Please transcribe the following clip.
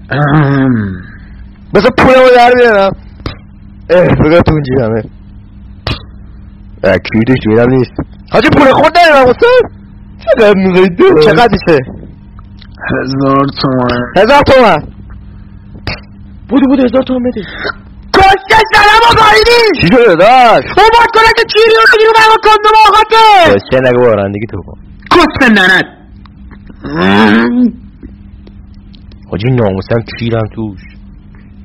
مثلا پولمو در بیارم. بگم تو اون جیبمه. کیوتش میرم نیست. حاجی پول خود ندارم استاد. چقدر میخوایی دو؟ چقدرشه؟ 1000 تومن. 1000 تومن. بودی 1000 تومن بده. کسکش زنم و گاهیدی. چی شده داشت؟ اون باید کنه که چیری رو بگیرو برای کندم آقاته. کسکه نگه با رندگی تو کن. کس نند. حاجی ناموسم کیرم توش.